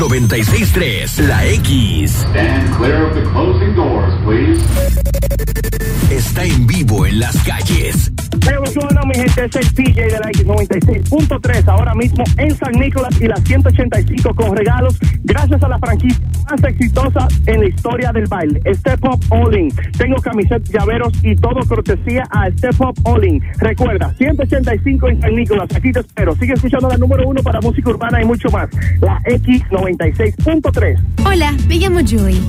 96.3, La X. Stand clear of the closing doors, please. Está en vivo en las calles. Hey, what's going on, mi gente? Es el DJ de la X96.3, ahora mismo en San Nicolás y la 185 con regalos, gracias a la franquicia más exitosa en la historia del baile, Step Up All In. Tengo camisetas, llaveros y todo cortesía a Step Up All In. Recuerda, 185 en San Nicolás, aquí te espero. Sigue escuchando la número 1 para música urbana y mucho más, la X96.3. Hola, me llamo Julie.